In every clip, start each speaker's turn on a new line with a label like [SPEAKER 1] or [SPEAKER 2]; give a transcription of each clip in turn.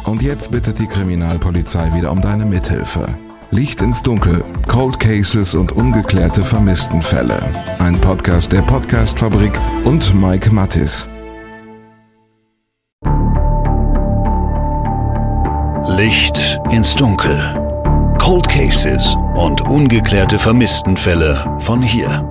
[SPEAKER 1] Und jetzt bittet die Kriminalpolizei wieder um deine Mithilfe. Licht ins Dunkel, Cold Cases und ungeklärte Vermisstenfälle. Ein Podcast der Podcast-Fabrik und Mike Mattis.
[SPEAKER 2] Licht ins Dunkel. Cold Cases und ungeklärte Vermisstenfälle von hier.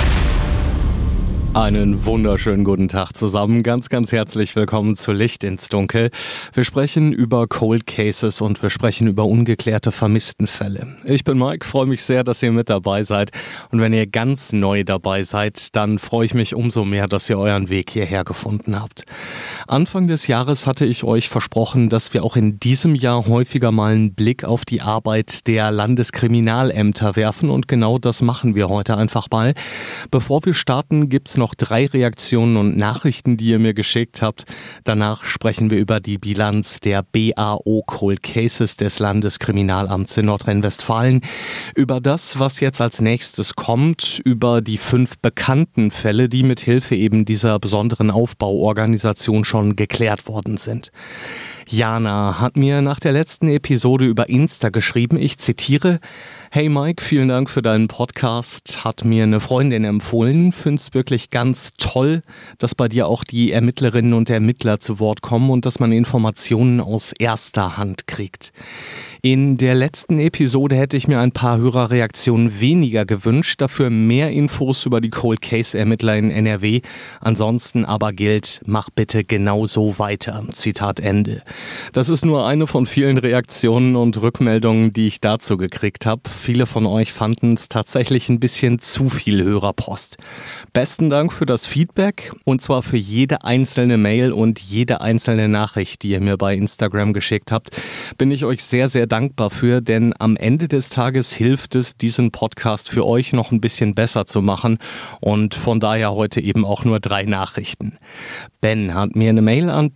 [SPEAKER 3] Einen wunderschönen guten Tag zusammen. Ganz herzlich willkommen zu Licht ins Dunkel. Wir sprechen über Cold Cases und wir sprechen über ungeklärte Vermisstenfälle. Ich bin Mike, freue mich sehr, dass ihr mit dabei seid. Und wenn ihr ganz neu dabei seid, dann freue ich mich umso mehr, dass ihr euren Weg hierher gefunden habt. Anfang des Jahres hatte ich euch versprochen, dass wir auch in diesem Jahr häufiger mal einen Blick auf die Arbeit der Landeskriminalämter werfen. Und genau das machen wir heute einfach mal. Bevor wir starten, gibt's noch 3 Reaktionen und Nachrichten, die ihr mir geschickt habt. Danach sprechen wir über die Bilanz der BAO Cold Cases des Landeskriminalamts in Nordrhein-Westfalen, über das, was jetzt als nächstes kommt, über die 5 bekannten Fälle, die mit Hilfe eben dieser besonderen Aufbauorganisation schon geklärt worden sind. Jana hat mir nach der letzten Episode über Insta geschrieben, ich zitiere: Hey Mike, vielen Dank für deinen Podcast, hat mir eine Freundin empfohlen, find's wirklich ganz toll, dass bei dir auch die Ermittlerinnen und Ermittler zu Wort kommen und dass man Informationen aus erster Hand kriegt. In der letzten Episode hätte ich mir ein paar Hörerreaktionen weniger gewünscht, dafür mehr Infos über die Cold Case Ermittler in NRW. Ansonsten aber gilt, mach bitte genauso weiter. Zitat Ende. Das ist nur eine von vielen Reaktionen und Rückmeldungen, die ich dazu gekriegt habe. Viele von euch fanden es tatsächlich ein bisschen zu viel Hörerpost. Besten Dank für das Feedback und zwar für jede einzelne Mail und jede einzelne Nachricht, die ihr mir bei Instagram geschickt habt. Bin ich euch sehr dankbar für, denn am Ende des Tages hilft es, diesen Podcast für euch noch ein bisschen besser zu machen und von daher heute eben auch nur 3 Nachrichten. Ben hat mir eine Mail an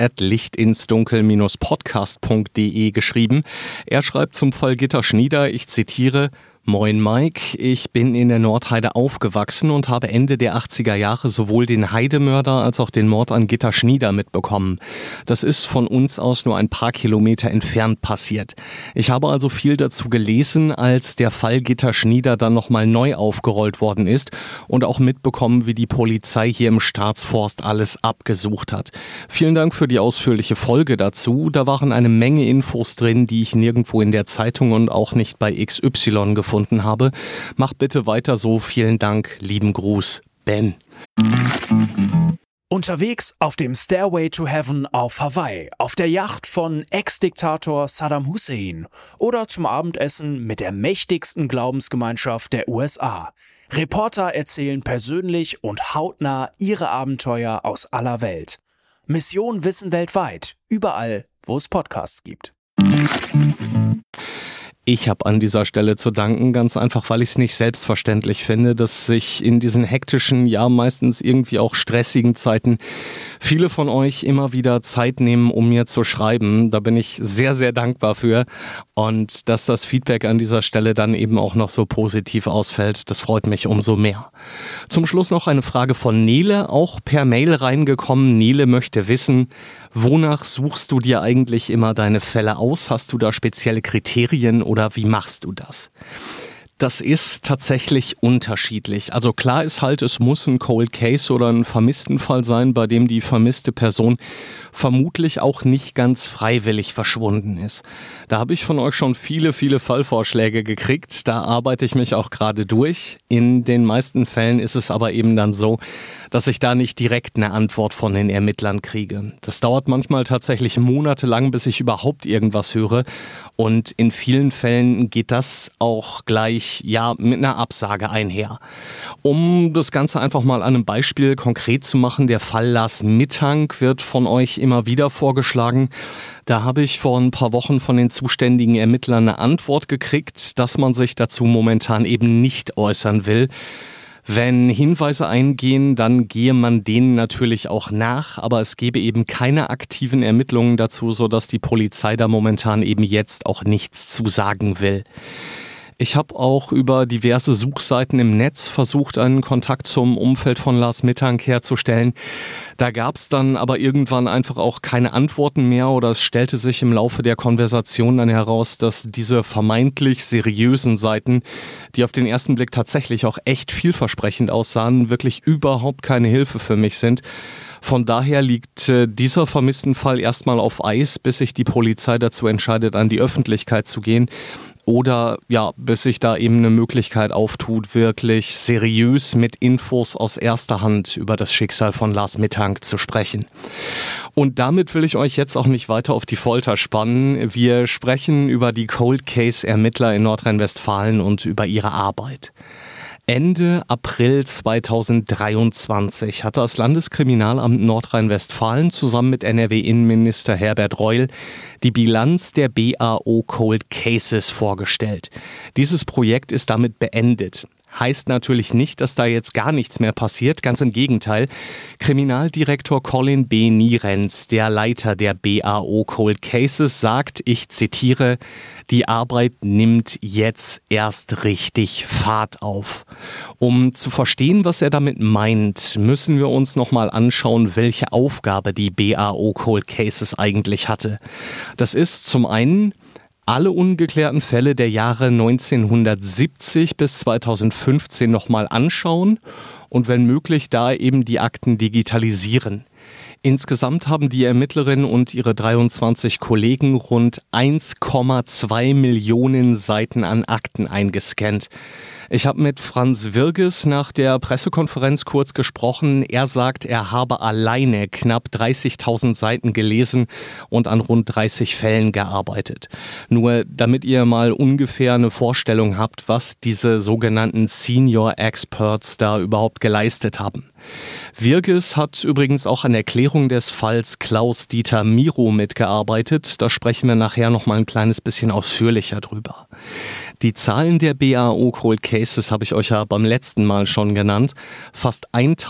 [SPEAKER 3] post@lichtinsdunkel-podcast.de geschrieben. Er schreibt zum Fall Gitta Schnieder, ich zitiere: Moin Mike, ich bin in der Nordheide aufgewachsen und habe Ende der 80er Jahre sowohl den Heidemörder als auch den Mord an Gitta Schnieder mitbekommen. Das ist von uns aus nur ein paar Kilometer entfernt passiert. Ich habe also viel dazu gelesen, als der Fall Gitta Schnieder dann nochmal neu aufgerollt worden ist und auch mitbekommen, wie die Polizei hier im Staatsforst alles abgesucht hat. Vielen Dank für die ausführliche Folge dazu. Da waren eine Menge Infos drin, die ich nirgendwo in der Zeitung und auch nicht bei XY gefunden habe. Mach bitte weiter so. Vielen Dank. Lieben Gruß, Ben.
[SPEAKER 4] Unterwegs auf dem Stairway to Heaven auf Hawaii, auf der Yacht von Ex-Diktator Saddam Hussein oder zum Abendessen mit der mächtigsten Glaubensgemeinschaft der USA. Reporter erzählen persönlich und hautnah ihre Abenteuer aus aller Welt. Mission Wissen weltweit, überall, wo es Podcasts gibt.
[SPEAKER 3] Ich habe an dieser Stelle zu danken, ganz einfach, weil ich es nicht selbstverständlich finde, dass sich in diesen hektischen, ja meistens irgendwie auch stressigen Zeiten viele von euch immer wieder Zeit nehmen, um mir zu schreiben. Da bin ich sehr dankbar für und dass das Feedback an dieser Stelle dann eben auch noch so positiv ausfällt, das freut mich umso mehr. Zum Schluss noch eine Frage von Nele, auch per Mail reingekommen. Nele möchte wissen: Wonach suchst du dir eigentlich immer deine Fälle aus? Hast du da spezielle Kriterien oder wie machst du das? Das ist tatsächlich unterschiedlich. Also klar ist halt, es muss ein Cold Case oder ein Vermisstenfall sein, bei dem die vermisste Person vermutlich auch nicht ganz freiwillig verschwunden ist. Da habe ich von euch schon viele Fallvorschläge gekriegt. Da arbeite ich mich auch gerade durch. In den meisten Fällen ist es aber eben dann so, dass ich da nicht direkt eine Antwort von den Ermittlern kriege. Das dauert manchmal tatsächlich monatelang, bis ich überhaupt irgendwas höre. Und in vielen Fällen geht das auch gleich mit einer Absage einher. Um das Ganze einfach mal an einem Beispiel konkret zu machen, der Fall Lars Mittank wird von euch immer wieder vorgeschlagen. Da habe ich vor ein paar Wochen von den zuständigen Ermittlern eine Antwort gekriegt, dass man sich dazu momentan eben nicht äußern will. Wenn Hinweise eingehen, dann gehe man denen natürlich auch nach, aber es gebe eben keine aktiven Ermittlungen dazu, sodass die Polizei da momentan eben jetzt auch nichts zu sagen will. Ich habe auch über diverse Suchseiten im Netz versucht, einen Kontakt zum Umfeld von Lars Mittank herzustellen. Da gab es dann aber irgendwann einfach auch keine Antworten mehr oder es stellte sich im Laufe der Konversation dann heraus, dass diese vermeintlich seriösen Seiten, die auf den ersten Blick tatsächlich auch echt vielversprechend aussahen, wirklich überhaupt keine Hilfe für mich sind. Von daher liegt dieser vermissten Fall erstmal auf Eis, bis sich die Polizei dazu entscheidet, an die Öffentlichkeit zu gehen. Oder ja, bis sich da eben eine Möglichkeit auftut, wirklich seriös mit Infos aus erster Hand über das Schicksal von Lars Mittank zu sprechen. Und damit will ich euch jetzt auch nicht weiter auf die Folter spannen. Wir sprechen über die Cold Case Ermittler in Nordrhein-Westfalen und über ihre Arbeit. Ende April 2023 hat das Landeskriminalamt Nordrhein-Westfalen zusammen mit NRW-Innenminister Herbert Reul die Bilanz der BAO Cold Cases vorgestellt. Dieses Projekt ist damit beendet. Heißt natürlich nicht, dass da jetzt gar nichts mehr passiert, ganz im Gegenteil. Kriminaldirektor Colin B. Nierenz, der Leiter der BAO Cold Cases, sagt, ich zitiere, die Arbeit nimmt jetzt erst richtig Fahrt auf. Um zu verstehen, was er damit meint, müssen wir uns nochmal anschauen, welche Aufgabe die BAO Cold Cases eigentlich hatte. Das ist zum einen alle ungeklärten Fälle der Jahre 1970 bis 2015 nochmal anschauen und wenn möglich da eben die Akten digitalisieren. Insgesamt haben die Ermittlerinnen und ihre 23 Kollegen rund 1,2 Millionen Seiten an Akten eingescannt. Ich habe mit Franz Wirges nach der Pressekonferenz kurz gesprochen. Er sagt, er habe alleine knapp 30.000 Seiten gelesen und an rund 30 Fällen gearbeitet. Nur damit ihr mal ungefähr eine Vorstellung habt, was diese sogenannten Senior Experts da überhaupt geleistet haben. Wirges hat übrigens auch an der Klärung des Falls Klaus-Dieter Miro mitgearbeitet. Da sprechen wir nachher noch mal ein kleines bisschen ausführlicher drüber. Die Zahlen der BAO Cold Cases habe ich euch ja beim letzten Mal schon genannt. Fast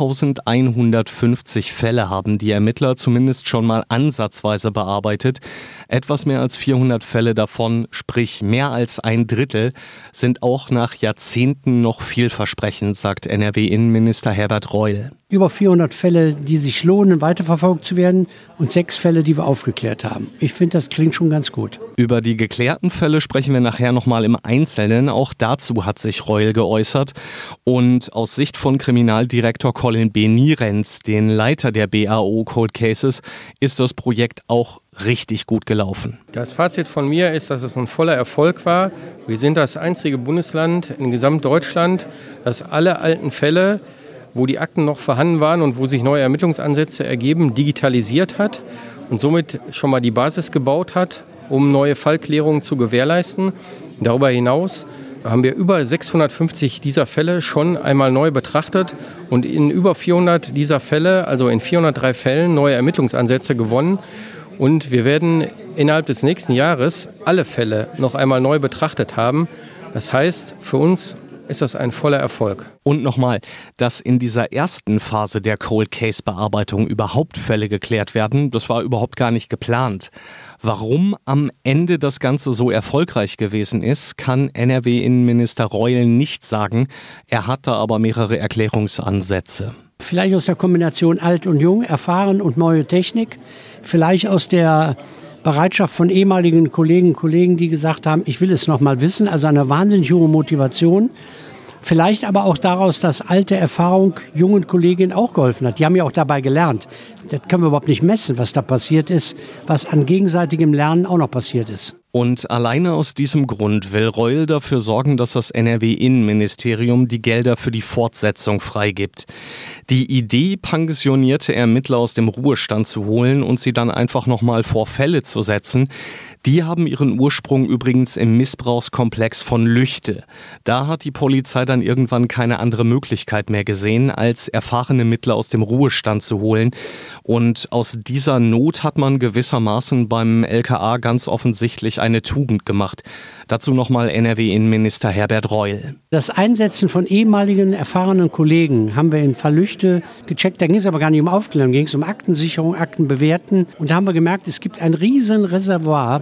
[SPEAKER 3] 1150 Fälle haben die Ermittler zumindest schon mal ansatzweise bearbeitet. Etwas mehr als 400 Fälle davon, sprich mehr als ein Drittel, sind auch nach Jahrzehnten noch vielversprechend, sagt NRW-Innenminister Herbert Reul.
[SPEAKER 5] Über 400 Fälle, die sich lohnen, weiterverfolgt zu werden und 6 Fälle, die wir aufgeklärt haben. Ich finde, das klingt schon ganz gut.
[SPEAKER 3] Über die geklärten Fälle sprechen wir nachher nochmal im Einzelnen. Auch dazu hat sich Reul geäußert. Und aus Sicht von Kriminaldirektor Colin B. Nierenz, den Leiter der BAO Cold Cases, ist das Projekt auch richtig gut gelaufen.
[SPEAKER 6] Das Fazit von mir ist, dass es ein voller Erfolg war. Wir sind das einzige Bundesland in Gesamtdeutschland, das alle alten Fälle, wo die Akten noch vorhanden waren und wo sich neue Ermittlungsansätze ergeben, digitalisiert hat und somit schon mal die Basis gebaut hat, um neue Fallklärungen zu gewährleisten. Darüber hinaus haben wir über 650 dieser Fälle schon einmal neu betrachtet und in über 400 dieser Fälle, also in 403 Fällen, neue Ermittlungsansätze gewonnen. Und wir werden innerhalb des nächsten Jahres alle Fälle noch einmal neu betrachtet haben. Das heißt, für uns ist das ein voller Erfolg.
[SPEAKER 3] Und nochmal, dass in dieser ersten Phase der Cold Case Bearbeitung überhaupt Fälle geklärt werden, das war überhaupt gar nicht geplant. Warum am Ende das Ganze so erfolgreich gewesen ist, kann NRW-Innenminister Reul nicht sagen. Er hat da aber mehrere Erklärungsansätze.
[SPEAKER 5] Vielleicht aus der Kombination alt und jung, erfahren und neue Technik. Vielleicht aus der Bereitschaft von ehemaligen Kollegen, die gesagt haben, ich will es noch mal wissen, also eine wahnsinnig hohe Motivation. Vielleicht aber auch daraus, dass alte Erfahrung jungen Kolleginnen auch geholfen hat. Die haben ja auch dabei gelernt. Das können wir überhaupt nicht messen, was da passiert ist, was an gegenseitigem Lernen auch noch passiert ist.
[SPEAKER 3] Und alleine aus diesem Grund will Reul dafür sorgen, dass das NRW-Innenministerium die Gelder für die Fortsetzung freigibt. Die Idee, pensionierte Ermittler aus dem Ruhestand zu holen und sie dann einfach nochmal vor Fälle zu setzen, die haben ihren Ursprung übrigens im Missbrauchskomplex von Lüchte. Da hat die Polizei dann irgendwann keine andere Möglichkeit mehr gesehen, als erfahrene Ermittler aus dem Ruhestand zu holen. Und aus dieser Not hat man gewissermaßen beim LKA ganz offensichtlich eine Tugend gemacht. Dazu nochmal NRW-Innenminister Herbert Reul.
[SPEAKER 5] Das Einsetzen von ehemaligen erfahrenen Kollegen haben wir in Fall Lüchte gecheckt. Da ging es aber gar nicht um Aufklärung, da ging es um Aktensicherung, Aktenbewerten. Und da haben wir gemerkt, es gibt ein riesen Reservoir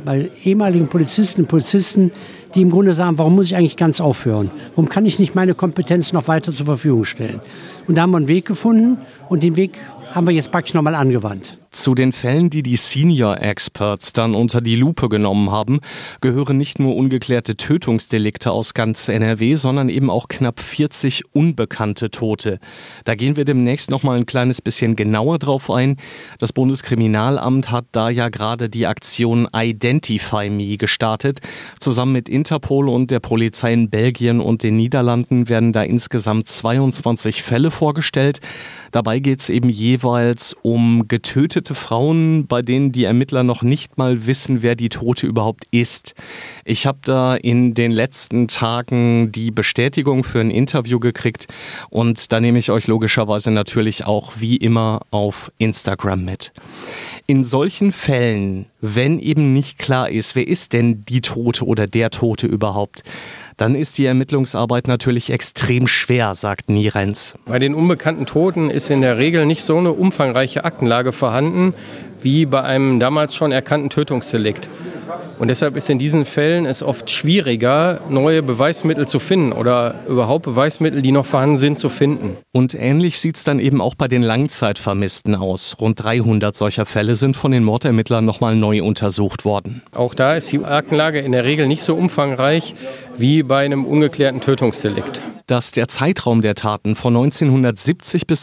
[SPEAKER 5] bei ehemaligen Polizisten, die im Grunde sagen, warum muss ich eigentlich ganz aufhören? Warum kann ich nicht meine Kompetenz noch weiter zur Verfügung stellen? Und da haben wir einen Weg gefunden und den Weg haben wir jetzt praktisch nochmal angewandt.
[SPEAKER 3] Zu den Fällen, die die Senior Experts dann unter die Lupe genommen haben, gehören nicht nur ungeklärte Tötungsdelikte aus ganz NRW, sondern eben auch knapp 40 unbekannte Tote. Da gehen wir demnächst noch mal ein kleines bisschen genauer drauf ein. Das Bundeskriminalamt hat da ja gerade die Aktion Identify Me gestartet. Zusammen mit Interpol und der Polizei in Belgien und den Niederlanden werden da insgesamt 22 Fälle vorgestellt. Dabei geht es eben jeweils um getötete Frauen, bei denen die Ermittler noch nicht mal wissen, wer die Tote überhaupt ist. Ich habe da in den letzten Tagen die Bestätigung für ein Interview gekriegt und da nehme ich euch logischerweise natürlich auch wie immer auf Instagram mit. In solchen Fällen, wenn eben nicht klar ist, wer ist denn die Tote oder der Tote überhaupt, dann ist die Ermittlungsarbeit natürlich extrem schwer, sagt Nierenz.
[SPEAKER 6] Bei den unbekannten Toten ist in der Regel nicht so eine umfangreiche Aktenlage vorhanden wie bei einem damals schon erkannten Tötungsdelikt. Und deshalb ist in diesen Fällen es oft schwieriger, neue Beweismittel zu finden oder überhaupt Beweismittel, die noch vorhanden sind, zu finden.
[SPEAKER 3] Und ähnlich sieht es dann eben auch bei den Langzeitvermissten aus. Rund 300 solcher Fälle sind von den Mordermittlern nochmal neu untersucht worden.
[SPEAKER 6] Auch da ist die Aktenlage in der Regel nicht so umfangreich wie bei einem ungeklärten Tötungsdelikt.
[SPEAKER 3] Dass der Zeitraum der Taten von 1970 bis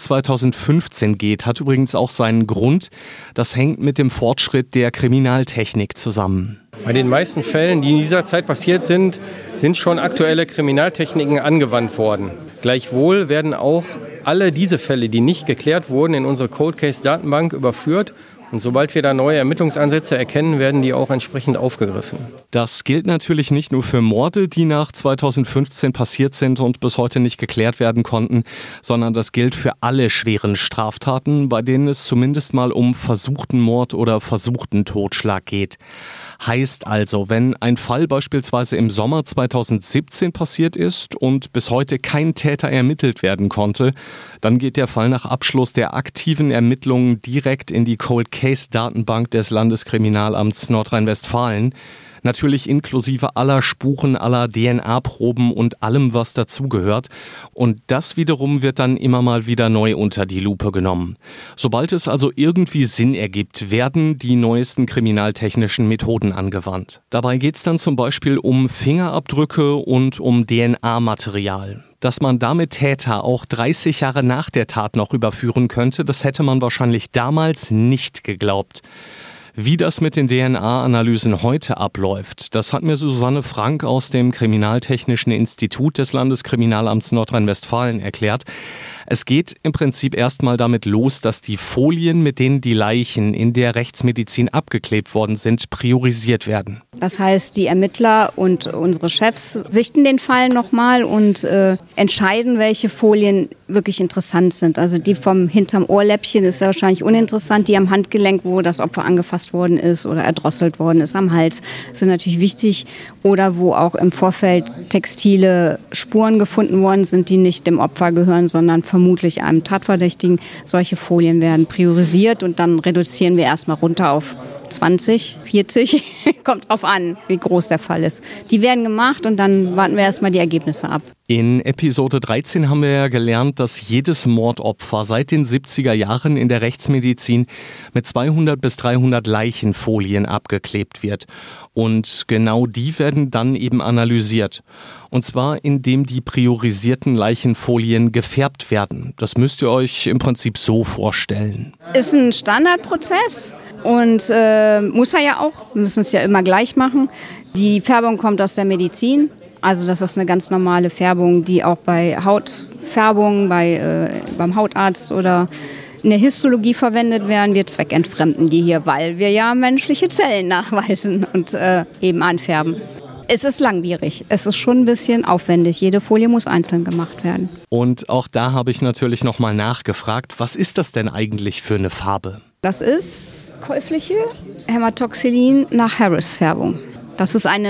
[SPEAKER 3] 2015 geht, hat übrigens auch seinen Grund. Das hängt mit dem Fortschritt der Kriminaltechnik zusammen.
[SPEAKER 6] Bei den meisten Fällen, die in dieser Zeit passiert sind, sind schon aktuelle Kriminaltechniken angewandt worden. Gleichwohl werden auch alle diese Fälle, die nicht geklärt wurden, in unsere Cold Case Datenbank überführt. Und sobald wir da neue Ermittlungsansätze erkennen, werden die auch entsprechend aufgegriffen.
[SPEAKER 3] Das gilt natürlich nicht nur für Morde, die nach 2015 passiert sind und bis heute nicht geklärt werden konnten, sondern das gilt für alle schweren Straftaten, bei denen es zumindest mal um versuchten Mord oder versuchten Totschlag geht. Heißt also, wenn ein Fall beispielsweise im Sommer 2017 passiert ist und bis heute kein Täter ermittelt werden konnte, dann geht der Fall nach Abschluss der aktiven Ermittlungen direkt in die Cold Case Datenbank des Landeskriminalamts Nordrhein-Westfalen. Natürlich inklusive aller Spuren, aller DNA-Proben und allem, was dazugehört. Und das wiederum wird dann immer mal wieder neu unter die Lupe genommen. Sobald es also irgendwie Sinn ergibt, werden die neuesten kriminaltechnischen Methoden angewandt. Dabei geht es dann zum Beispiel um Fingerabdrücke und um DNA-Material. Dass man damit Täter auch 30 Jahre nach der Tat noch überführen könnte, das hätte man wahrscheinlich damals nicht geglaubt. Wie das mit den DNA-Analysen heute abläuft, das hat mir Susanne Frank aus dem Kriminaltechnischen Institut des Landeskriminalamts Nordrhein-Westfalen erklärt. Es geht im Prinzip erstmal damit los, dass die Folien, mit denen die Leichen in der Rechtsmedizin abgeklebt worden sind, priorisiert werden.
[SPEAKER 7] Das heißt, die Ermittler und unsere Chefs sichten den Fall nochmal und entscheiden, welche Folien wirklich interessant sind. Also die vom hinterm Ohrläppchen ist ja wahrscheinlich uninteressant. Die am Handgelenk, wo das Opfer angefasst worden ist oder erdrosselt worden ist am Hals, sind natürlich wichtig. Oder wo auch im Vorfeld textile Spuren gefunden worden sind, die nicht dem Opfer gehören, sondern vermutlich einem Tatverdächtigen. Solche Folien werden priorisiert und dann reduzieren wir erstmal runter auf 20, 40, kommt drauf an, wie groß der Fall ist. Die werden gemacht und dann warten wir erstmal die Ergebnisse ab.
[SPEAKER 3] In Episode 13 haben wir ja gelernt, dass jedes Mordopfer seit den 70er Jahren in der Rechtsmedizin mit 200 bis 300 Leichenfolien abgeklebt wird. Und genau die werden dann eben analysiert. Und zwar, indem die priorisierten Leichenfolien gefärbt werden. Das müsst ihr euch im Prinzip so vorstellen.
[SPEAKER 7] Ist ein Standardprozess und muss er ja auch. Wir müssen es ja immer gleich machen. Die Färbung kommt aus der Medizin. Also das ist eine ganz normale Färbung, die auch bei Hautfärbung, beim Hautarzt oder in der Histologie verwendet werden. Wir zweckentfremden die hier, weil wir ja menschliche Zellen nachweisen und eben anfärben. Es ist langwierig. Es ist schon ein bisschen aufwendig. Jede Folie muss einzeln gemacht werden.
[SPEAKER 3] Und auch da habe ich natürlich nochmal nachgefragt, was ist das denn eigentlich für eine Farbe?
[SPEAKER 7] Das ist käufliche Hämatoxylin nach Harris-Färbung. Das ist eine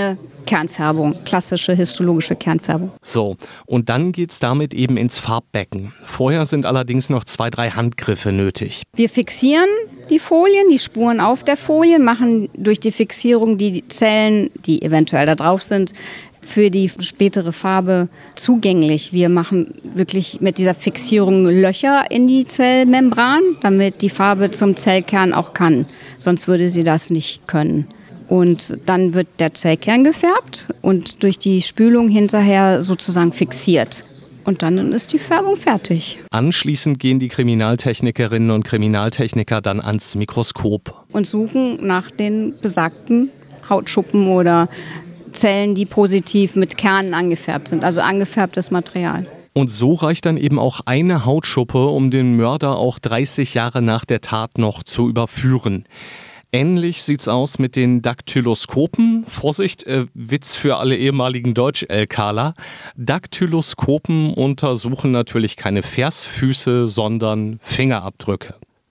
[SPEAKER 7] Kernfärbung, klassische histologische Kernfärbung.
[SPEAKER 3] So, und dann geht's damit eben ins Farbbecken. Vorher sind allerdings noch 2, 3 Handgriffe nötig.
[SPEAKER 7] Wir fixieren die Folien, die Spuren auf der Folie, machen durch die Fixierung die Zellen, die eventuell da drauf sind, für die spätere Farbe zugänglich. Wir machen wirklich mit dieser Fixierung Löcher in die Zellmembran, damit die Farbe zum Zellkern auch kann. Sonst würde sie das nicht können. Und dann wird der Zellkern gefärbt und durch die Spülung hinterher sozusagen fixiert. Und dann ist die Färbung fertig.
[SPEAKER 3] Anschließend gehen die Kriminaltechnikerinnen und Kriminaltechniker dann ans Mikroskop.
[SPEAKER 7] Und suchen nach den besagten Hautschuppen oder Zellen, die positiv mit Kernen angefärbt sind, also angefärbtes Material.
[SPEAKER 3] Und so reicht dann eben auch eine Hautschuppe, um den Mörder auch 30 Jahre nach der Tat noch zu überführen. Ähnlich sieht's aus mit den Daktyloskopen. Vorsicht, Witz für alle ehemaligen Deutsch-LKler. Daktyloskopen untersuchen natürlich keine Versfüße, sondern Fingerabdrücke.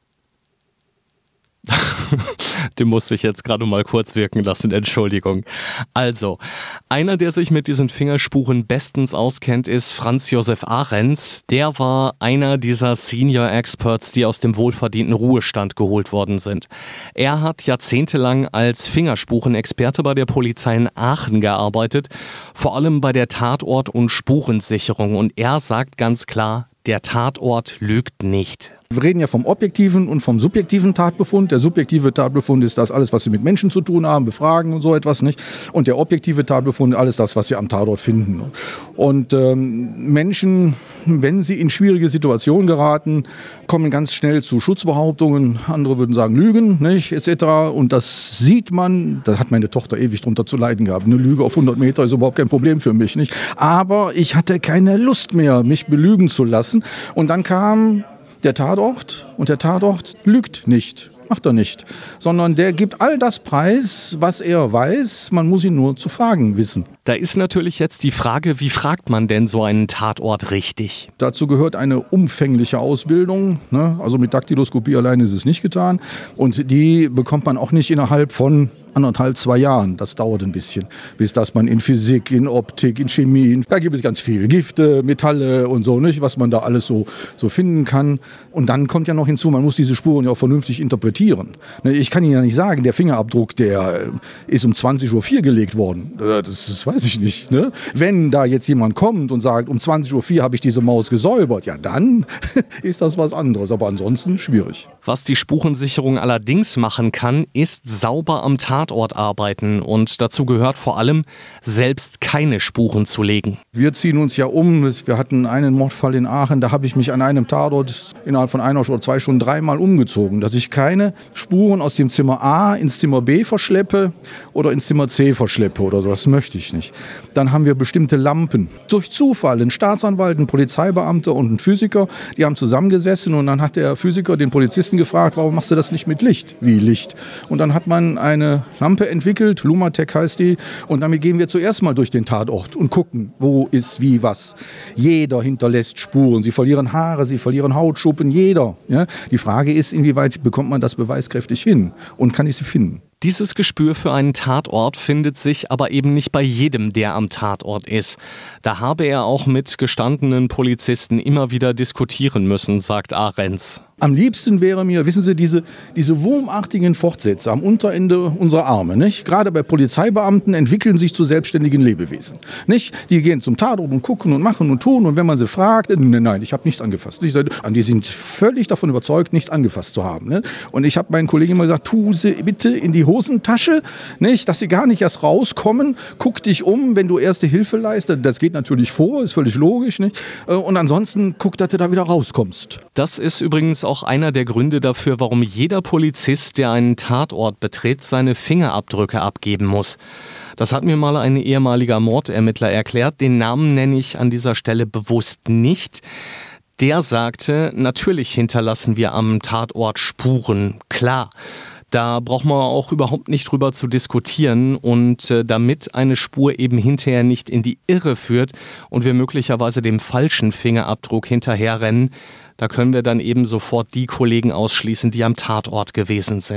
[SPEAKER 3] Den musste ich jetzt gerade mal kurz wirken lassen, Entschuldigung. Also, einer, der sich mit diesen Fingerspuren bestens auskennt, ist Franz Josef Ahrens. Der war einer dieser Senior Experts, die aus dem wohlverdienten Ruhestand geholt worden sind. Er hat jahrzehntelang als Fingerspurenexperte bei der Polizei in Aachen gearbeitet, vor allem bei der Tatort- und Spurensicherung. Und er sagt ganz klar, der Tatort lügt nicht.
[SPEAKER 8] Wir reden ja vom objektiven und vom subjektiven Tatbefund. Der subjektive Tatbefund ist das alles, was Sie mit Menschen zu tun haben, befragen und so etwas, nicht. Und der objektive Tatbefund, alles das, was Sie am Tatort finden. Und Menschen, wenn sie in schwierige Situationen geraten, kommen ganz schnell zu Schutzbehauptungen. Andere würden sagen Lügen, nicht, etc. Und das sieht man, da hat meine Tochter ewig drunter zu leiden gehabt. Eine Lüge auf 100 Meter ist überhaupt kein Problem für mich, nicht. Aber ich hatte keine Lust mehr, mich belügen zu lassen. Und dann kam der Tatort, und der Tatort lügt nicht, macht er nicht, sondern der gibt all das preis, was er weiß, man muss ihn nur zu fragen wissen.
[SPEAKER 3] Da ist natürlich jetzt die Frage, wie fragt man denn so einen Tatort richtig?
[SPEAKER 8] Dazu gehört eine umfängliche Ausbildung, ne? Also mit Daktyloskopie allein ist es nicht getan, und die bekommt man auch nicht innerhalb von 1,5, 2 Jahren. Das dauert ein bisschen, bis dass man in Physik, in Optik, in Chemie, da gibt es ganz viel Gifte, Metalle und so, nicht, was man da alles so finden kann. Und dann kommt ja noch hinzu, man muss diese Spuren ja auch vernünftig interpretieren. Ich kann Ihnen ja nicht sagen, der Fingerabdruck, der ist um 20:04 gelegt worden. Das weiß ich nicht. Ne? Wenn da jetzt jemand kommt und sagt, um 20:04 habe ich diese Maus gesäubert, ja dann ist das was anderes. Aber ansonsten schwierig.
[SPEAKER 3] Was die Spurensicherung allerdings machen kann, ist sauber am Tatort arbeiten, und dazu gehört vor allem, selbst keine Spuren zu legen.
[SPEAKER 8] Wir ziehen uns ja um. Wir hatten einen Mordfall in Aachen, da habe ich mich an einem Tatort innerhalb von 1 oder 2 Stunden 3-mal umgezogen, dass ich keine Spuren aus dem Zimmer A ins Zimmer B verschleppe oder ins Zimmer C verschleppe oder so. Das möchte ich nicht. Dann haben wir bestimmte Lampen. Durch Zufall, ein Staatsanwalt, ein Polizeibeamter und ein Physiker, die haben zusammengesessen, und dann hat der Physiker den Polizisten gefragt, warum machst du das nicht mit Licht? Wie Licht? Und dann hat man eine Lampe entwickelt, Lumatec heißt die, und damit gehen wir zuerst mal durch den Tatort und gucken, wo ist wie was. Jeder hinterlässt Spuren, sie verlieren Haare, sie verlieren Hautschuppen, jeder. Ja? Die Frage ist, inwieweit bekommt man das beweiskräftig hin und kann ich sie finden?
[SPEAKER 3] Dieses Gespür für einen Tatort findet sich aber eben nicht bei jedem, der am Tatort ist. Da habe er auch mit gestandenen Polizisten immer wieder diskutieren müssen, sagt Ahrens.
[SPEAKER 8] Am liebsten wäre mir, wissen Sie, diese wurmartigen Fortsätze am Unterende unserer Arme, nicht? Gerade bei Polizeibeamten entwickeln sich zu selbstständigen Lebewesen, nicht? Die gehen zum Tatort und gucken und machen und tun, und wenn man sie fragt, nein, ich habe nichts angefasst. Die sind völlig davon überzeugt, nichts angefasst zu haben. Ne? Und ich habe meinen Kollegen immer gesagt, tu sie bitte in die Hosentasche, nicht? Dass sie gar nicht erst rauskommen, guck dich um, wenn du erste Hilfe leistest, das geht natürlich vor, ist völlig logisch, nicht? Und ansonsten guck, dass du da wieder rauskommst.
[SPEAKER 3] Das ist übrigens auch einer der Gründe dafür, warum jeder Polizist, der einen Tatort betritt, seine Fingerabdrücke abgeben muss. Das hat mir mal ein ehemaliger Mordermittler erklärt. Den Namen nenne ich an dieser Stelle bewusst nicht. Der sagte, natürlich hinterlassen wir am Tatort Spuren, klar. Da braucht man auch überhaupt nicht drüber zu diskutieren, und damit eine Spur eben hinterher nicht in die Irre führt und wir möglicherweise dem falschen Fingerabdruck hinterherrennen, da können wir dann eben sofort die Kollegen ausschließen, die am Tatort gewesen sind.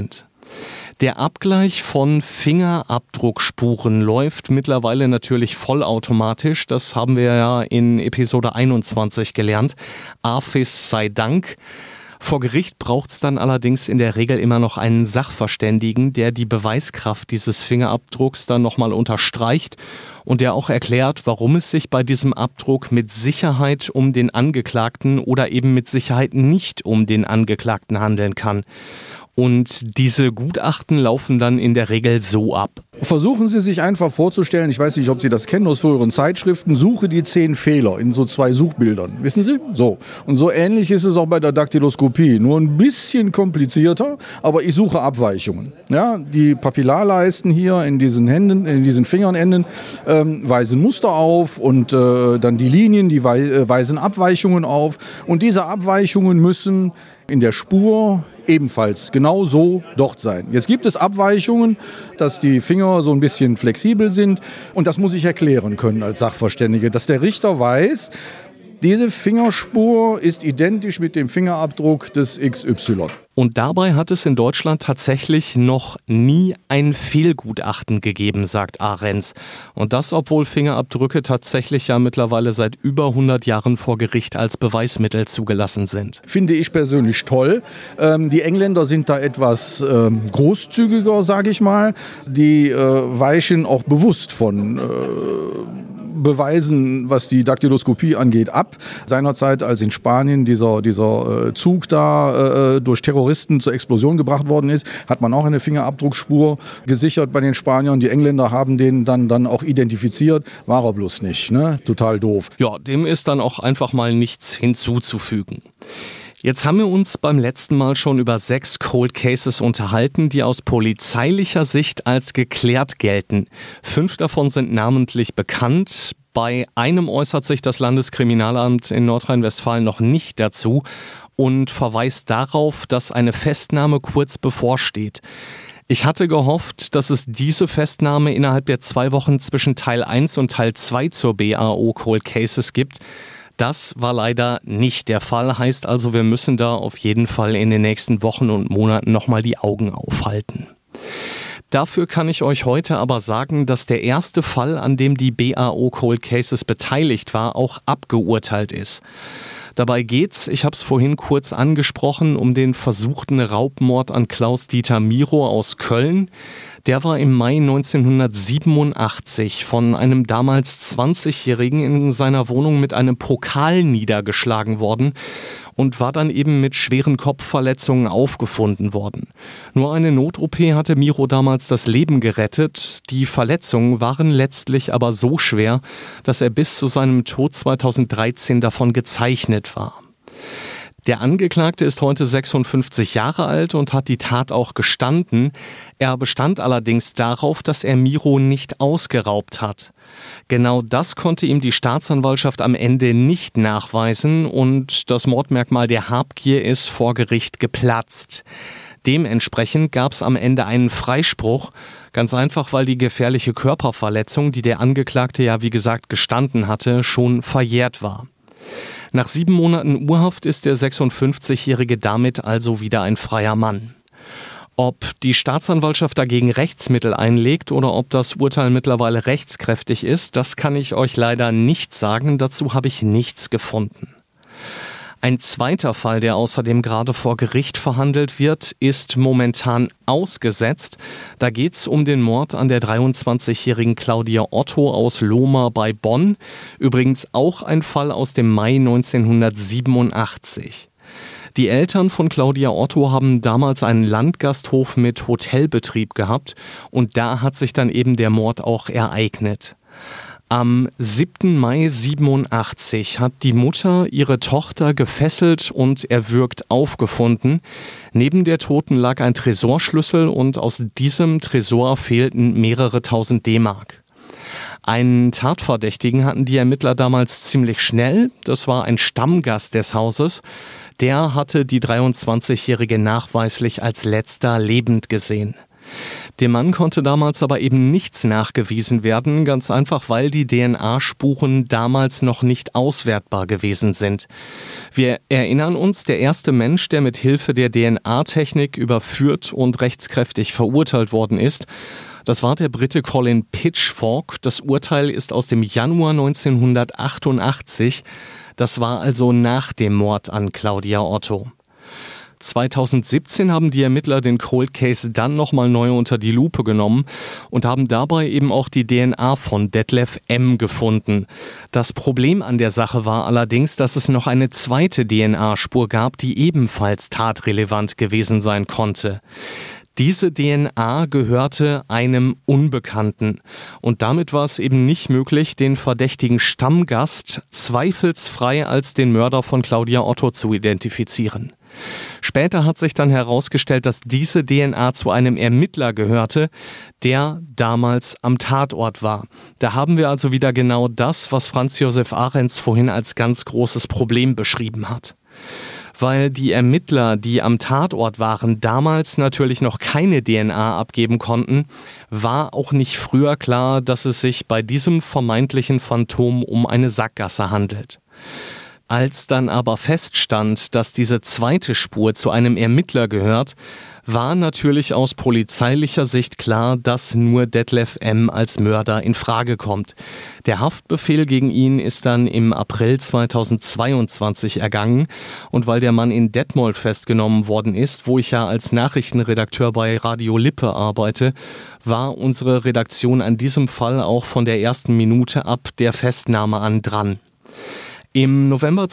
[SPEAKER 3] Der Abgleich von Fingerabdruckspuren läuft mittlerweile natürlich vollautomatisch. Das haben wir ja in Episode 21 gelernt. AFIS sei Dank. Vor Gericht braucht es dann allerdings in der Regel immer noch einen Sachverständigen, der die Beweiskraft dieses Fingerabdrucks dann nochmal unterstreicht und der auch erklärt, warum es sich bei diesem Abdruck mit Sicherheit um den Angeklagten oder eben mit Sicherheit nicht um den Angeklagten handeln kann. Und diese Gutachten laufen dann in der Regel so ab.
[SPEAKER 8] Versuchen Sie sich einfach vorzustellen, ich weiß nicht, ob Sie das kennen aus früheren Zeitschriften, suche die 10 Fehler in so 2 Suchbildern. Wissen Sie? So. Und so ähnlich ist es auch bei der Daktyloskopie. Nur ein bisschen komplizierter, aber ich suche Abweichungen. Ja, die Papillarleisten hier in diesen Händen, in diesen Fingernenden weisen Muster auf und dann die Linien, die weisen Abweichungen auf. Und diese Abweichungen müssen in der Spur ebenfalls genau so dort sein. Jetzt gibt es Abweichungen, dass die Finger so ein bisschen flexibel sind und das muss ich erklären können als Sachverständige, dass der Richter weiß, diese Fingerspur ist identisch mit dem Fingerabdruck des XY.
[SPEAKER 3] Und dabei hat es in Deutschland tatsächlich noch nie ein Fehlgutachten gegeben, sagt Ahrens. Und das, obwohl Fingerabdrücke tatsächlich ja mittlerweile seit über 100 Jahren vor Gericht als Beweismittel zugelassen sind.
[SPEAKER 8] Finde ich persönlich toll. Die Engländer sind da etwas großzügiger, sage ich mal. Die weichen auch bewusst von Beweisen, was die Daktyloskopie angeht, ab. Seinerzeit, als in Spanien dieser Zug da durch Terroristen zur Explosion gebracht worden ist, hat man auch eine Fingerabdruckspur gesichert bei den Spaniern. Die Engländer haben den dann auch identifiziert. War er bloß nicht, ne? Total doof.
[SPEAKER 3] Ja, dem ist dann auch einfach mal nichts hinzuzufügen. Jetzt haben wir uns beim letzten Mal schon über 6 Cold Cases unterhalten, die aus polizeilicher Sicht als geklärt gelten. 5 davon sind namentlich bekannt. Bei einem äußert sich das Landeskriminalamt in Nordrhein-Westfalen noch nicht dazu und verweist darauf, dass eine Festnahme kurz bevorsteht. Ich hatte gehofft, dass es diese Festnahme innerhalb der 2 Wochen zwischen Teil 1 und Teil 2 zur BAO Cold Cases gibt. Das war leider nicht der Fall, heißt also, wir müssen da auf jeden Fall in den nächsten Wochen und Monaten nochmal die Augen aufhalten. Dafür kann ich euch heute aber sagen, dass der erste Fall, an dem die BAO Cold Cases beteiligt war, auch abgeurteilt ist. Dabei geht's, ich habe es vorhin kurz angesprochen, um den versuchten Raubmord an Klaus-Dieter Miro aus Köln. Der war im Mai 1987 von einem damals 20-Jährigen in seiner Wohnung mit einem Pokal niedergeschlagen worden und war dann eben mit schweren Kopfverletzungen aufgefunden worden. Nur eine Not-OP hatte Miro damals das Leben gerettet. Die Verletzungen waren letztlich aber so schwer, dass er bis zu seinem Tod 2013 davon gezeichnet war. Der Angeklagte ist heute 56 Jahre alt und hat die Tat auch gestanden. Er bestand allerdings darauf, dass er Miro nicht ausgeraubt hat. Genau das konnte ihm die Staatsanwaltschaft am Ende nicht nachweisen und das Mordmerkmal der Habgier ist vor Gericht geplatzt. Dementsprechend gab es am Ende einen Freispruch, ganz einfach, weil die gefährliche Körperverletzung, die der Angeklagte ja wie gesagt gestanden hatte, schon verjährt war. Nach 7 Monaten Urhaft ist der 56-Jährige damit also wieder ein freier Mann. Ob die Staatsanwaltschaft dagegen Rechtsmittel einlegt oder ob das Urteil mittlerweile rechtskräftig ist, das kann ich euch leider nicht sagen. Dazu habe ich nichts gefunden. Ein zweiter Fall, der außerdem gerade vor Gericht verhandelt wird, ist momentan ausgesetzt. Da geht es um den Mord an der 23-jährigen Claudia Otto aus Lohmar bei Bonn. Übrigens auch ein Fall aus dem Mai 1987. Die Eltern von Claudia Otto haben damals einen Landgasthof mit Hotelbetrieb gehabt und da hat sich dann eben der Mord auch ereignet. Am 7. Mai 1987 hat die Mutter ihre Tochter gefesselt und erwürgt aufgefunden. Neben der Toten lag ein Tresorschlüssel und aus diesem Tresor fehlten mehrere tausend D-Mark. Einen Tatverdächtigen hatten die Ermittler damals ziemlich schnell. Das war ein Stammgast des Hauses. Der hatte die 23-Jährige nachweislich als letzter lebend gesehen. Dem Mann konnte damals aber eben nichts nachgewiesen werden, ganz einfach, weil die DNA-Spuren damals noch nicht auswertbar gewesen sind. Wir erinnern uns, der erste Mensch, der mit Hilfe der DNA-Technik überführt und rechtskräftig verurteilt worden ist, das war der Brite Colin Pitchfork. Das Urteil ist aus dem Januar 1988. Das war also nach dem Mord an Claudia Otto. 2017 haben die Ermittler den Cold Case dann nochmal neu unter die Lupe genommen und haben dabei eben auch die DNA von Detlef M. gefunden. Das Problem an der Sache war allerdings, dass es noch eine zweite DNA-Spur gab, die ebenfalls tatrelevant gewesen sein konnte. Diese DNA gehörte einem Unbekannten und damit war es eben nicht möglich, den verdächtigen Stammgast zweifelsfrei als den Mörder von Claudia Otto zu identifizieren. Später hat sich dann herausgestellt, dass diese DNA zu einem Ermittler gehörte, der damals am Tatort war. Da haben wir also wieder genau das, was Franz Josef Ahrens vorhin als ganz großes Problem beschrieben hat. Weil die Ermittler, die am Tatort waren, damals natürlich noch keine DNA abgeben konnten, war auch nicht früher klar, dass es sich bei diesem vermeintlichen Phantom um eine Sackgasse handelt. Als dann aber feststand, dass diese zweite Spur zu einem Ermittler gehört, war natürlich aus polizeilicher Sicht klar, dass nur Detlef M. als Mörder in Frage kommt. Der Haftbefehl gegen ihn ist dann im April 2022 ergangen und weil der Mann in Detmold festgenommen worden ist, wo ich ja als Nachrichtenredakteur bei Radio Lippe arbeite, war unsere Redaktion an diesem Fall auch von der ersten Minute ab der Festnahme an dran. Im November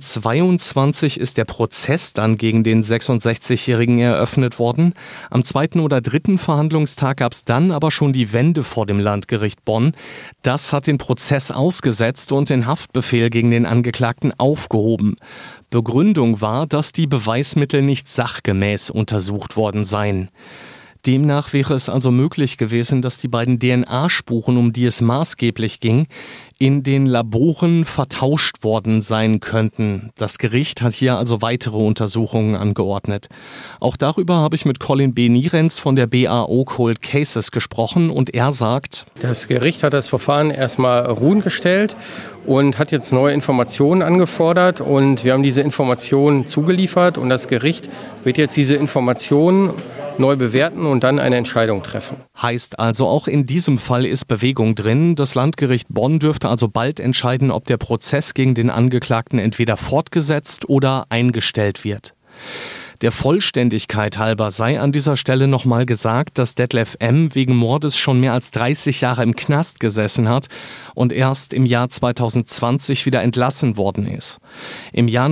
[SPEAKER 3] 2022 ist der Prozess dann gegen den 66-Jährigen eröffnet worden. Am 2. oder 3. Verhandlungstag gab es dann aber schon die Wende vor dem Landgericht Bonn. Das hat den Prozess ausgesetzt und den Haftbefehl gegen den Angeklagten aufgehoben. Begründung war, dass die Beweismittel nicht sachgemäß untersucht worden seien. Demnach wäre es also möglich gewesen, dass die beiden DNA-Spuren, um die es maßgeblich ging, in den Laboren vertauscht worden sein könnten. Das Gericht hat hier also weitere Untersuchungen angeordnet. Auch darüber habe ich mit Colin B. Nierens von der BAO Cold Cases gesprochen und er sagt:
[SPEAKER 6] Das Gericht hat das Verfahren erstmal ruhen gestellt und hat jetzt neue Informationen angefordert und wir haben diese Informationen zugeliefert und das Gericht wird jetzt diese Informationen neu bewerten und dann eine Entscheidung treffen.
[SPEAKER 3] Heißt also, auch in diesem Fall ist Bewegung drin. Das Landgericht Bonn dürfte also bald entscheiden, ob der Prozess gegen den Angeklagten entweder fortgesetzt oder eingestellt wird. Der Vollständigkeit halber sei an dieser Stelle nochmal gesagt, dass Detlef M. wegen Mordes schon mehr als 30 Jahre im Knast gesessen hat und erst im Jahr 2020 wieder entlassen worden ist. Im Jahr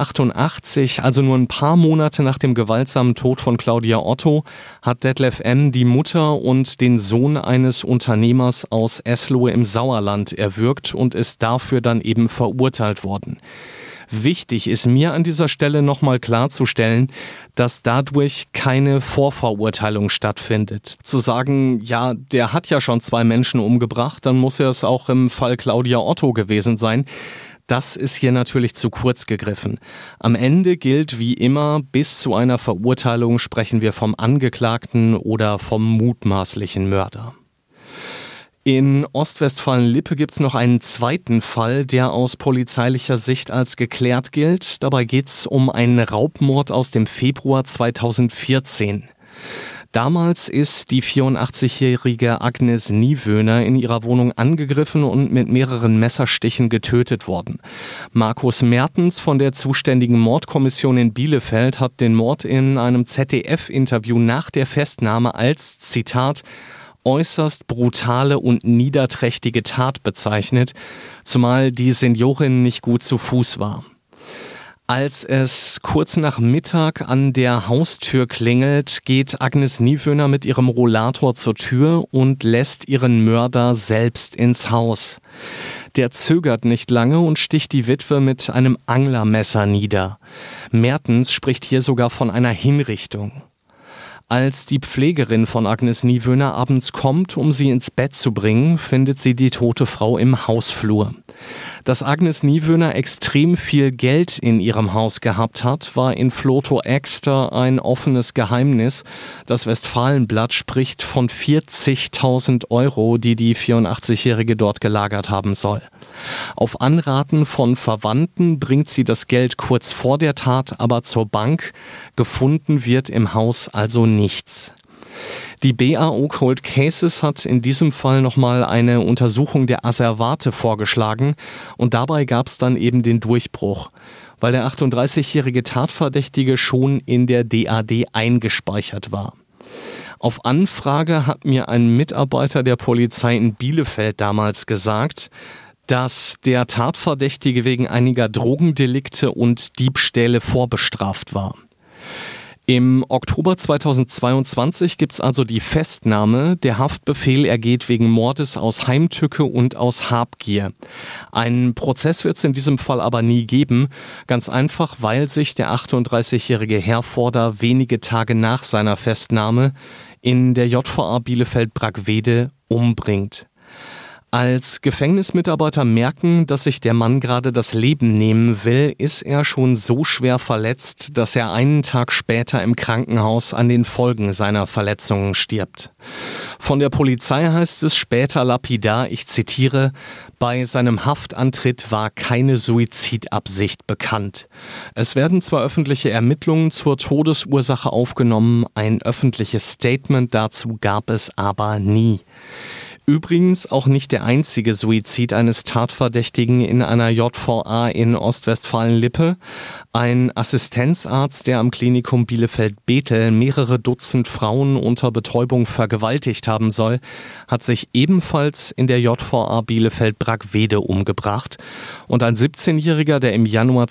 [SPEAKER 3] 1988, also nur ein paar Monate nach dem gewaltsamen Tod von Claudia Otto, hat Detlef M. die Mutter und den Sohn eines Unternehmers aus Eslohe im Sauerland erwürgt und ist dafür dann eben verurteilt worden. Wichtig ist mir an dieser Stelle nochmal klarzustellen, dass dadurch keine Vorverurteilung stattfindet. Zu sagen, ja, der hat ja schon 2 Menschen umgebracht, dann muss er es auch im Fall Claudia Otto gewesen sein. Das ist hier natürlich zu kurz gegriffen. Am Ende gilt wie immer, bis zu einer Verurteilung sprechen wir vom Angeklagten oder vom mutmaßlichen Mörder. In Ostwestfalen-Lippe gibt es noch einen zweiten Fall, der aus polizeilicher Sicht als geklärt gilt. Dabei geht es um einen Raubmord aus dem Februar 2014. Damals ist die 84-jährige Agnes Niewöhner in ihrer Wohnung angegriffen und mit mehreren Messerstichen getötet worden. Markus Mertens von der zuständigen Mordkommission in Bielefeld hat den Mord in einem ZDF-Interview nach der Festnahme als, Zitat, äußerst brutale und niederträchtige Tat bezeichnet, zumal die Seniorin nicht gut zu Fuß war. Als es kurz nach Mittag an der Haustür klingelt, geht Agnes Niewöhner mit ihrem Rollator zur Tür und lässt ihren Mörder selbst ins Haus. Der zögert nicht lange und sticht die Witwe mit einem Anglermesser nieder. Mertens spricht hier sogar von einer Hinrichtung. Als die Pflegerin von Agnes Niewöhner abends kommt, um sie ins Bett zu bringen, findet sie die tote Frau im Hausflur. Dass Agnes Niewöhner extrem viel Geld in ihrem Haus gehabt hat, war in Vlotho-Exter ein offenes Geheimnis. Das Westfalenblatt spricht von 40.000 Euro, die die 84-Jährige dort gelagert haben soll. Auf Anraten von Verwandten bringt sie das Geld kurz vor der Tat aber zur Bank. Gefunden wird im Haus also nichts. Die BAO Cold Cases hat in diesem Fall nochmal eine Untersuchung der Asservate vorgeschlagen und dabei gab es dann eben den Durchbruch, weil der 38-jährige Tatverdächtige schon in der DAD eingespeichert war. Auf Anfrage hat mir ein Mitarbeiter der Polizei in Bielefeld damals gesagt, dass der Tatverdächtige wegen einiger Drogendelikte und Diebstähle vorbestraft war. Im Oktober 2022 gibt's also die Festnahme. Der Haftbefehl ergeht wegen Mordes aus Heimtücke und aus Habgier. Einen Prozess wird's in diesem Fall aber nie geben. Ganz einfach, weil sich der 38-jährige Herforder wenige Tage nach seiner Festnahme in der JVA Bielefeld-Brackwede umbringt. Als Gefängnismitarbeiter merken, dass sich der Mann gerade das Leben nehmen will, ist er schon so schwer verletzt, dass er einen Tag später im Krankenhaus an den Folgen seiner Verletzungen stirbt. Von der Polizei heißt es später lapidar, ich zitiere, bei seinem Haftantritt war keine Suizidabsicht bekannt. Es werden zwar öffentliche Ermittlungen zur Todesursache aufgenommen, ein öffentliches Statement dazu gab es aber nie. Übrigens auch nicht der einzige Suizid eines Tatverdächtigen in einer JVA in Ostwestfalen-Lippe. Ein Assistenzarzt, der am Klinikum Bielefeld-Bethel mehrere Dutzend Frauen unter Betäubung vergewaltigt haben soll, hat sich ebenfalls in der JVA Bielefeld-Brackwede umgebracht. Und ein 17-Jähriger, der im Januar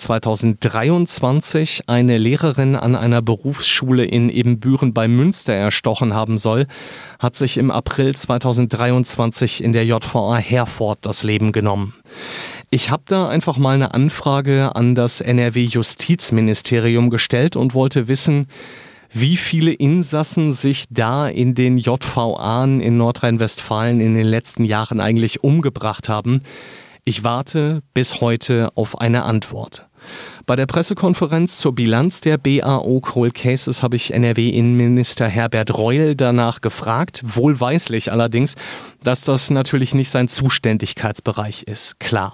[SPEAKER 3] 2023 eine Lehrerin an einer Berufsschule in Ebenbüren bei Münster erstochen haben soll, hat sich im April 2023 in der JVA Herford das Leben genommen. Ich habe da einfach mal eine Anfrage an das NRW-Justizministerium gestellt und wollte wissen, wie viele Insassen sich da in den JVAen in Nordrhein-Westfalen in den letzten Jahren eigentlich umgebracht haben. Ich warte bis heute auf eine Antwort. Bei der Pressekonferenz zur Bilanz der BAO Cold Cases habe ich NRW-Innenminister Herbert Reul danach gefragt, wohlweislich allerdings, dass das natürlich nicht sein Zuständigkeitsbereich ist, klar.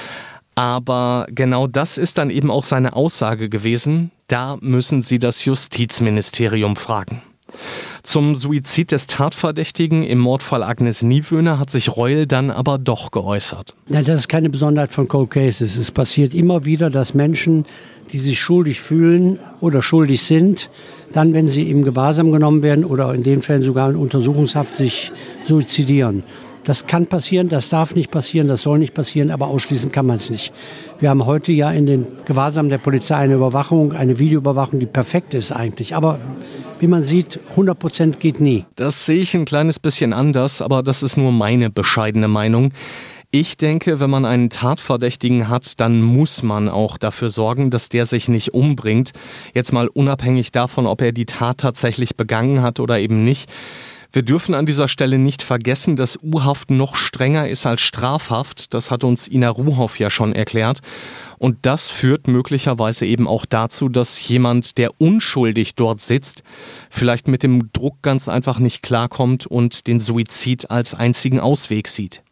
[SPEAKER 3] Aber genau das ist dann eben auch seine Aussage gewesen, da müssen Sie das Justizministerium fragen. Zum Suizid des Tatverdächtigen im Mordfall Agnes Niewöhner hat sich Reul dann aber doch geäußert.
[SPEAKER 5] Na, das ist keine Besonderheit von Cold Cases. Es passiert immer wieder, dass Menschen, die sich schuldig fühlen oder schuldig sind, dann, wenn sie im Gewahrsam genommen werden oder in den Fällen sogar in Untersuchungshaft, sich suizidieren. Das kann passieren, das darf nicht passieren, das soll nicht passieren, aber ausschließen kann man es nicht. Wir haben heute ja in den Gewahrsam der Polizei eine Überwachung, eine Videoüberwachung, die perfekt ist eigentlich. Aber wie man sieht, 100% geht nie.
[SPEAKER 3] Das sehe ich ein kleines bisschen anders, aber das ist nur meine bescheidene Meinung. Ich denke, wenn man einen Tatverdächtigen hat, dann muss man auch dafür sorgen, dass der sich nicht umbringt. Jetzt mal unabhängig davon, ob er die Tat tatsächlich begangen hat oder eben nicht. Wir dürfen an dieser Stelle nicht vergessen, dass U-Haft noch strenger ist als Strafhaft. Das hat uns Ina Ruhoff ja schon erklärt. Und das führt möglicherweise eben auch dazu, dass jemand, der unschuldig dort sitzt, vielleicht mit dem Druck ganz einfach nicht klarkommt und den Suizid als einzigen Ausweg sieht.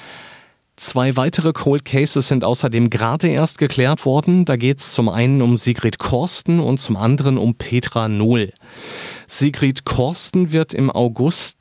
[SPEAKER 3] 2 weitere Cold Cases sind außerdem gerade erst geklärt worden. Da geht es zum einen um Sigrid Korsten und zum anderen um Petra Nohl. Sigrid Korsten wird im August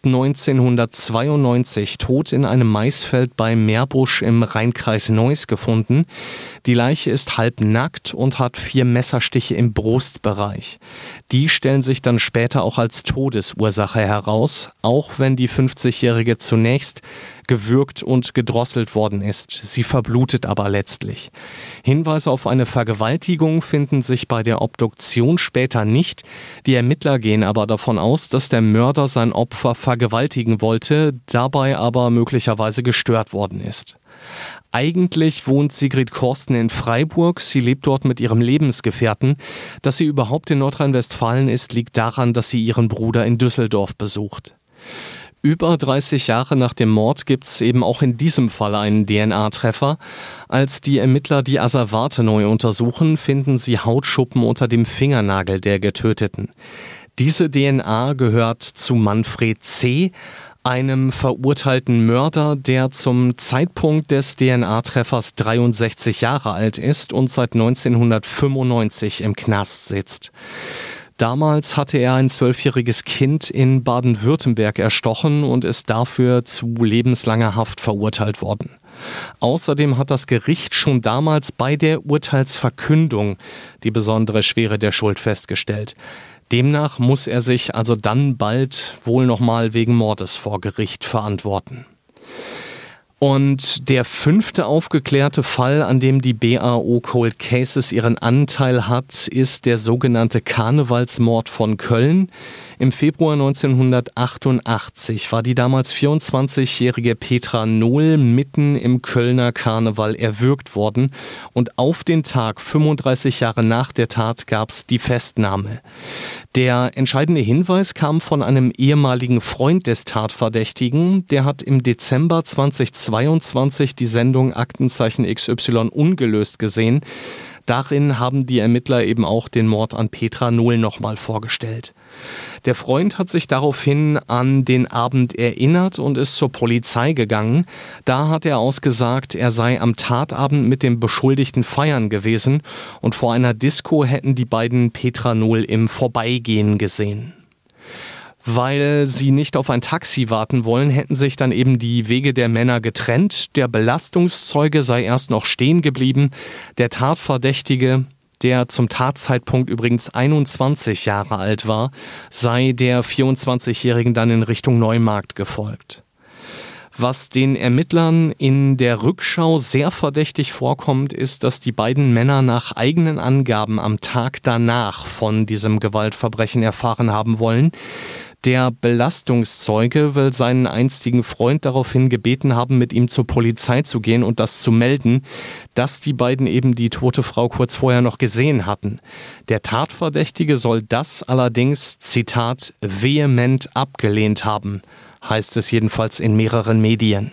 [SPEAKER 3] 1992 tot in einem Maisfeld bei Meerbusch im Rheinkreis Neuss gefunden. Die Leiche ist halbnackt und hat 4 Messerstiche im Brustbereich. Die stellen sich dann später auch als Todesursache heraus, auch wenn die 50-Jährige zunächst gewürgt und gedrosselt worden ist. Sie verblutet aber letztlich. Hinweise auf eine Vergewaltigung finden sich bei der Obduktion später nicht. Die Ermittler gehen aber davon aus, dass der Mörder sein Opfer vergewaltigen wollte, dabei aber möglicherweise gestört worden ist. Eigentlich wohnt Sigrid Korsten in Freiburg. Sie lebt dort mit ihrem Lebensgefährten. Dass sie überhaupt in Nordrhein-Westfalen ist, liegt daran, dass sie ihren Bruder in Düsseldorf besucht. Über 30 Jahre nach dem Mord gibt es eben auch in diesem Fall einen DNA-Treffer. Als die Ermittler die Asservate neu untersuchen, finden sie Hautschuppen unter dem Fingernagel der Getöteten. Diese DNA gehört zu Manfred C., einem verurteilten Mörder, der zum Zeitpunkt des DNA-Treffers 63 Jahre alt ist und seit 1995 im Knast sitzt. Damals hatte er ein 12-jähriges Kind in Baden-Württemberg erstochen und ist dafür zu lebenslanger Haft verurteilt worden. Außerdem hat das Gericht schon damals bei der Urteilsverkündung die besondere Schwere der Schuld festgestellt. Demnach muss er sich also dann bald wohl nochmal wegen Mordes vor Gericht verantworten. Und der 5. aufgeklärte Fall, an dem die BAO Cold Cases ihren Anteil hat, ist der sogenannte Karnevalsmord von Köln. Im Februar 1988 war die damals 24-jährige Petra Nohl mitten im Kölner Karneval erwürgt worden und auf den Tag 35 Jahre nach der Tat gab es die Festnahme. Der entscheidende Hinweis kam von einem ehemaligen Freund des Tatverdächtigen, der hat im Dezember 2022 die Sendung Aktenzeichen XY ungelöst gesehen. Darin haben die Ermittler eben auch den Mord an Petra Nohl nochmal vorgestellt. Der Freund hat sich daraufhin an den Abend erinnert und ist zur Polizei gegangen. Da hat er ausgesagt, er sei am Tatabend mit dem Beschuldigten feiern gewesen und vor einer Disco hätten die beiden Petra Nohl im Vorbeigehen gesehen. Weil sie nicht auf ein Taxi warten wollen, hätten sich dann eben die Wege der Männer getrennt. Der Belastungszeuge sei erst noch stehen geblieben. Der Tatverdächtige, der zum Tatzeitpunkt übrigens 21 Jahre alt war, sei der 24-Jährigen dann in Richtung Neumarkt gefolgt. Was den Ermittlern in der Rückschau sehr verdächtig vorkommt, ist, dass die beiden Männer nach eigenen Angaben am Tag danach von diesem Gewaltverbrechen erfahren haben wollen. Der Belastungszeuge will seinen einstigen Freund daraufhin gebeten haben, mit ihm zur Polizei zu gehen und das zu melden, dass die beiden eben die tote Frau kurz vorher noch gesehen hatten. Der Tatverdächtige soll das allerdings, Zitat, vehement abgelehnt haben, heißt es jedenfalls in mehreren Medien.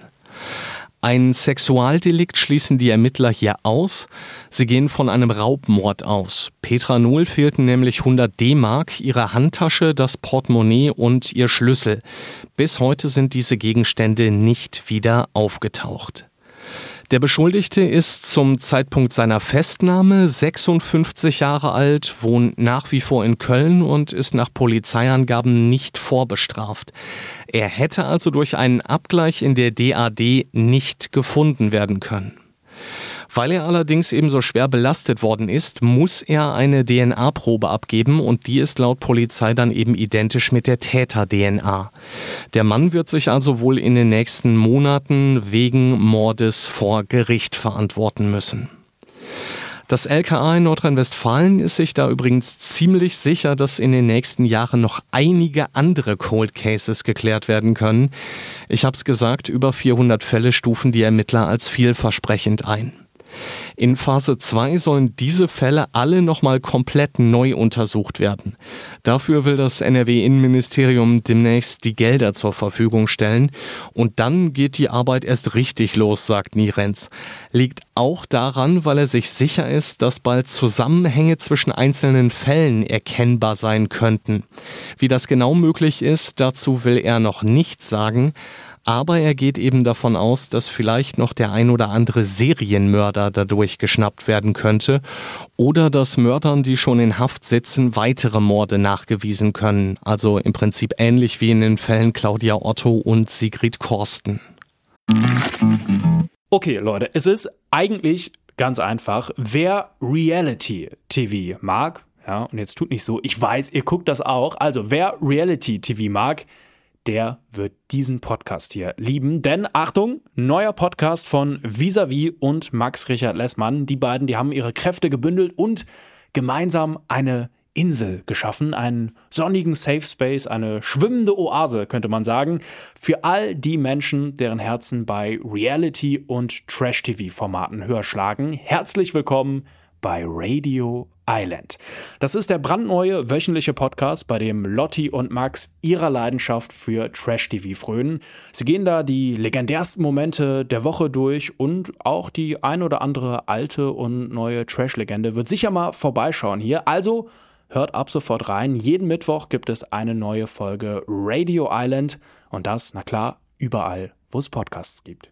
[SPEAKER 3] Ein Sexualdelikt schließen die Ermittler hier aus. Sie gehen von einem Raubmord aus. Petra Nohl fehlten nämlich 100 D-Mark, ihre Handtasche, das Portemonnaie und ihr Schlüssel. Bis heute sind diese Gegenstände nicht wieder aufgetaucht. Der Beschuldigte ist zum Zeitpunkt seiner Festnahme 56 Jahre alt, wohnt nach wie vor in Köln und ist nach Polizeiangaben nicht vorbestraft. Er hätte also durch einen Abgleich in der DAD nicht gefunden werden können. Weil er allerdings ebenso schwer belastet worden ist, muss er eine DNA-Probe abgeben und die ist laut Polizei dann eben identisch mit der Täter-DNA. Der Mann wird sich also wohl in den nächsten Monaten wegen Mordes vor Gericht verantworten müssen. Das LKA in Nordrhein-Westfalen ist sich da übrigens ziemlich sicher, dass in den nächsten Jahren noch einige andere Cold Cases geklärt werden können. Ich habe es gesagt, über 400 Fälle stufen die Ermittler als vielversprechend ein. In Phase 2 sollen diese Fälle alle nochmal komplett neu untersucht werden. Dafür will das NRW-Innenministerium demnächst die Gelder zur Verfügung stellen. Und dann geht die Arbeit erst richtig los, sagt Nierenz. Liegt auch daran, weil er sich sicher ist, dass bald Zusammenhänge zwischen einzelnen Fällen erkennbar sein könnten. Wie das genau möglich ist, dazu will er noch nichts sagen. Aber er geht eben davon aus, dass vielleicht noch der ein oder andere Serienmörder dadurch geschnappt werden könnte oder dass Mördern, die schon in Haft sitzen, weitere Morde nachgewiesen können. Also im Prinzip ähnlich wie in den Fällen Claudia Otto und Sigrid Korsten.
[SPEAKER 4] Okay, Leute, es ist eigentlich ganz einfach. Wer Reality-TV mag, ja, und jetzt tut nicht so, ich weiß, ihr guckt das auch, also wer Reality-TV mag, der wird diesen Podcast hier lieben. Denn, Achtung, neuer Podcast von Vis-a-vis und Max Richard Lessmann. Die beiden, die haben ihre Kräfte gebündelt und gemeinsam eine Insel geschaffen. Einen sonnigen Safe Space, eine schwimmende Oase, könnte man sagen, für all die Menschen, deren Herzen bei Reality- und Trash-TV-Formaten höher schlagen. Herzlich willkommen bei Radio Island. Das ist der brandneue wöchentliche Podcast, bei dem Lotti und Max ihrer Leidenschaft für Trash-TV frönen. Sie gehen da die legendärsten Momente der Woche durch und auch die ein oder andere alte und neue Trash-Legende wird sicher mal vorbeischauen hier. Also hört ab sofort rein. Jeden Mittwoch gibt es eine neue Folge Radio Island und das, na klar, überall, wo es Podcasts gibt.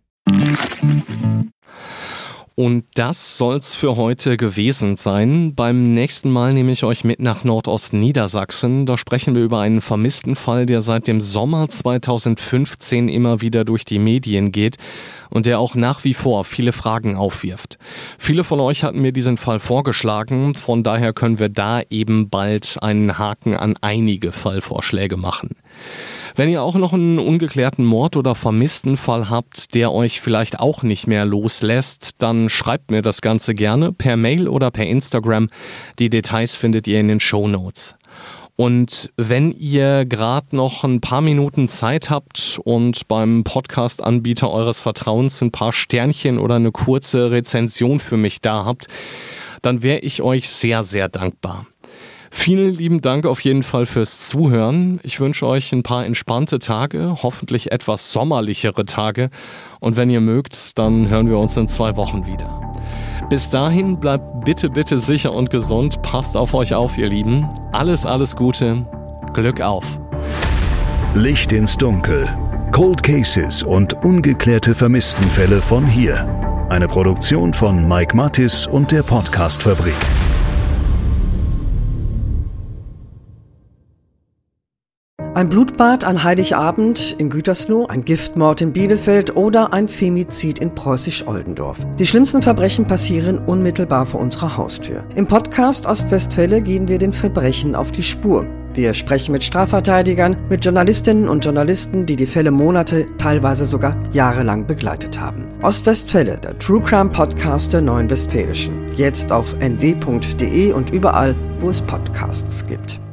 [SPEAKER 3] Und das soll's für heute gewesen sein. Beim nächsten Mal nehme ich euch mit nach Nordostniedersachsen. Da sprechen wir über einen vermissten Fall, der seit dem Sommer 2015 immer wieder durch die Medien geht und der auch nach wie vor viele Fragen aufwirft. Viele von euch hatten mir diesen Fall vorgeschlagen, von daher können wir da eben bald einen Haken an einige Fallvorschläge machen. Wenn ihr auch noch einen ungeklärten Mord oder vermissten Fall habt, der euch vielleicht auch nicht mehr loslässt, dann schreibt mir das Ganze gerne per Mail oder per Instagram. Die Details findet ihr in den Shownotes. Und wenn ihr gerade noch ein paar Minuten Zeit habt und beim Podcast-Anbieter eures Vertrauens ein paar Sternchen oder eine kurze Rezension für mich da habt, dann wäre ich euch sehr, sehr dankbar. Vielen lieben Dank auf jeden Fall fürs Zuhören. Ich wünsche euch ein paar entspannte Tage, hoffentlich etwas sommerlichere Tage. Und wenn ihr mögt, dann hören wir uns in 2 Wochen wieder. Bis dahin bleibt bitte sicher und gesund. Passt auf euch auf, ihr Lieben. Alles Gute. Glück auf.
[SPEAKER 2] Licht ins Dunkel. Cold Cases und ungeklärte Vermisstenfälle von hier. Eine Produktion von Mike Mattis und der Podcast-Fabrik.
[SPEAKER 9] Ein Blutbad an Heiligabend in Gütersloh, ein Giftmord in Bielefeld oder ein Femizid in Preußisch-Oldendorf. Die schlimmsten Verbrechen passieren unmittelbar vor unserer Haustür. Im Podcast Ostwestfälle gehen wir den Verbrechen auf die Spur. Wir sprechen mit Strafverteidigern, mit Journalistinnen und Journalisten, die die Fälle Monate, teilweise sogar jahrelang begleitet haben. Ostwestfälle, der True Crime Podcast der Neuen Westfälischen. Jetzt auf nw.de und überall, wo es Podcasts gibt.